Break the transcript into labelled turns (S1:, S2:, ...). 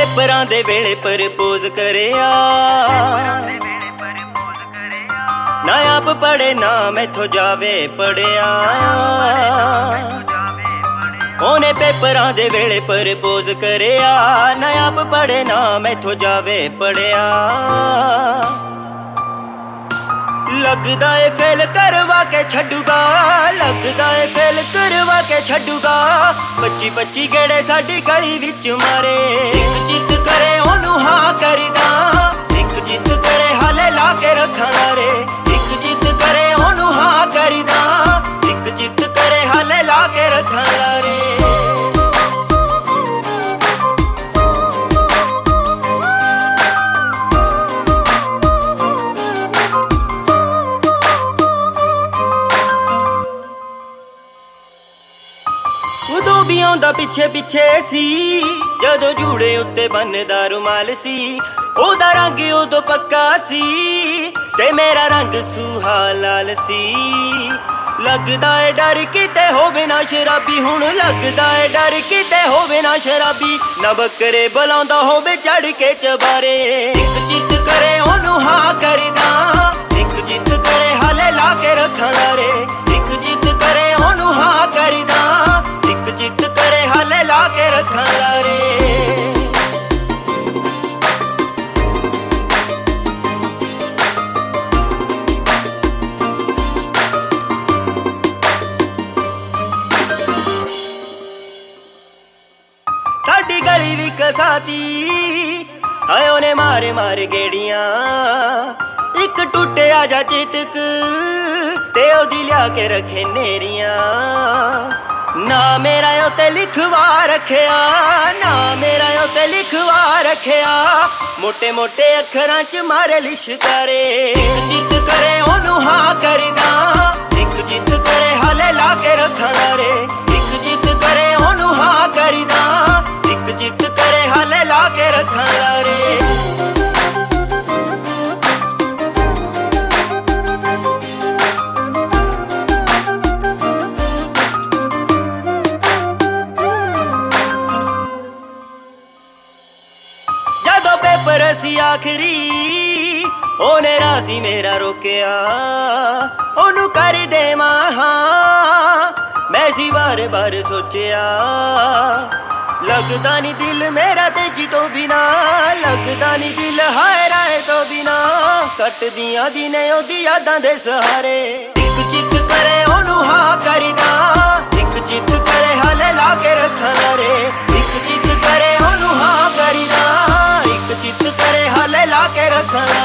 S1: ਪੇਪਰਾਂ ਦੇ ਵੇਲੇ ਪ੍ਰਪੋਜ਼ ਕਰਿਆ, ਨਾ ਆਪ ਪੜੇ ਨਾ ਮੈਥੋਂ ਜਾਵੇ ਪੜਿਆ। ਉਹਨੇ ਪੇਪਰਾਂ ਦੇ ਵੇਲੇ ਪ੍ਰਪੋਜ਼ ਕਰਿਆ, ਨਾ ਆਪ ਪੜੇ ਨਾ ਮੈਥੋਂ ਜਾਵੇ ਪੜਿਆ। ਲੱਗਦਾ ਏ ਫੇਲ ਕਰਵਾ ਕੇ ਛੱਡੂਗਾ, ਲੱਗਦਾ ਏ ਫੇਲ ਕਰਵਾ ਕੇ ਛੱਡੂਗਾ। 25-25 ਗੇੜੇ ਸਾਡੀ ਗਲੀ ਵਿੱਚ ਮਾਰੇ, ਇੱਕ ਜਿੱਤ ਕਰੇ ਉਹਨੂੰ ਹਾਂ ਕਰੀਦਾ, ਇੱਕ ਜਿੱਤ ਕਰੇ ਹਾਲੇ ਲਾ ਕੇ ਰੱਖਾਂ ਲਾਰੇ। ਇੱਕ ਜਿੱਤ ਕਰੇ ਉਹਨੂੰ ਹਾਂ ਕਰੀਦਾ, ਇੱਕ ਜਿੱਤ ਕਰੇ ਹਾਲੇ ਲਾ ਕੇ ਰੱਖਾਂ ਲਾਰੇ। ਉਦੋਂ ਵੀ ਆਉਂਦਾ ਪਿੱਛੇ ਪਿੱਛੇ ਸੀ, ਜਦੋਂ ਜੂੜੇ ਉੱਤੇ ਬੰਨਦਾ ਰੁਮਾਲ ਸੀ। ਉਹਦਾ ਰੰਗ ਉਦੋਂ ਪੱਕਾ ਸੀ ਤੇ ਮੇਰਾ ਰੰਗ ਸੂਹਾ ਲਾਲ ਸੀ। ਲੱਗਦਾ ਏ ਡਰ ਕਿਤੇ ਹੋਵੇ ਨਾ ਸ਼ਰਾਬੀ, ਹੁਣ ਲੱਗਦਾ ਏ ਡਰ ਕਿਤੇ ਹੋਵੇ ਨਾ ਸ਼ਰਾਬੀ। ਨਾ ਬੱਕਰੇ ਬੁਲਾਉਂਦਾ ਹੋਵੇ ਚੜ ਕੇ ਚਬਾਰੇ, ਇੱਕ ਜਿੱਤ ਕਰੇ ਉਹਨੂੰ ਹਾਂ ਕਰੀਦਾ, ਇੱਕ ਜਿੱਤ ਕਰੇ ਹਾਲੇ ਲਾ ਕੇ ਰੱਖਾਂ ਲਾਰੇ। ਇੱਕ ਜਿੱਤ ਕਰੇ ਉਹਨੂੰ ਹਾਂ ਕਰੀਦਾ, ਇੱਕ ਜਿੱਤ ਕਰੇ ਹਾਲੇ ਲਾ ਕੇ ਰੱਖਾਂ ਲਾਰੇ। ਸਾਡੀ ਗਲੀ ਵੀ ਕਸਾਤੀ ਹਾਏ ਉਹਨੇ ਮਾਰੇ ਮਾਰੇ ਗੇੜੀਆਂ। ਇੱਕ ਟੁੱਟਿਆ ਜਾ ਚਿਤਕ ਤੇ ਉਹਦੀ ਲਿਆ ਕੇ ਰੱਖੇ ਨੇਰੀਆਂ। ਨਾ ਮੇਰਾ ਉੱਤੇ ਲਿਖਵਾ ਰੱਖਿਆ, ਨਾ ਮੇਰਾ ਉੱਤੇ ਲਿਖਵਾ ਰੱਖਿਆ। ਮੋਟੇ ਮੋਟੇ ਅੱਖਰਾਂ ਚ ਮਾਰੇ ਲਿਸ਼ਕਾਰੇ। ਇੱਕ ਜਿੱਤ ਕਰੇ ਉਹਨੂੰ ਹਾਂ ਕਰੀਦਾ, ਇੱਕ ਜਿੱਤ ਕਰੇ ਹਾਲੇ ਲਾ ਕੇ ਰੱਖਾਂ ਲਾਰੇ। ਇੱਕ ਜਿੱਤ ਕਰੇ ਉਹਨੂੰ ਹਾਂ ਕਰੀਦਾ, ਇੱਕ ਜਿੱਤ ਕਰੇ ਹਾਲੇ ਲਾ ਕੇ ਰੱਖਾਂ ਲਾਰੇ। ਜਦੋਂ ਪੇਪਰ ਸੀ ਆਖਰੀ, ਉਹਨੇ ਰਾਜ਼ੀ ਮੇਰਾ ਰੋਕਿਆ। ਉਹਨੂੰ ਕਰ ਦੇਵਾਂ ਹਾਂ ਮੈਂ ਸੀ ਵਾਰ ਵਾਰ ਸੋਚਿਆ। ਲੱਗਦਾ ਨੀ ਦਿਲ ਮੇਰਾ ਤੇਜੀ ਤੋਂ ਬਿਨਾ, ਲੱਗਦਾ ਨੀ ਦਿਲ ਹਾਏ ਰਾਏ ਤੋਂ ਬਿਨਾ। ਕੱਟਦੀਆਂ ਦਿਨੇ ਉਹਦੀ ਯਾਦਾਂ ਦੇ ਸਹਾਰੇ। ਇੱਕ ਜਿੱਤ ਕਰੇ ਉਹਨੂੰ ਹਾਂ ਕਰੀਦਾ, ਇੱਕ ਜਿੱਤ ਕਰੇ ਹਾਲੇ ਲਾ ਕੇ ਰੱਖਾਂ ਲਾਰੇ। ਇੱਕ ਜਿੱਤ ਕਰੇ ਉਹਨੂੰ ਹਾਂ ਕਰੀਦਾ, ਇੱਕ ਜਿੱਤ ਕਰੇ ਹਾਲੇ ਲਾ ਕੇ ਰੱਖਾਂ।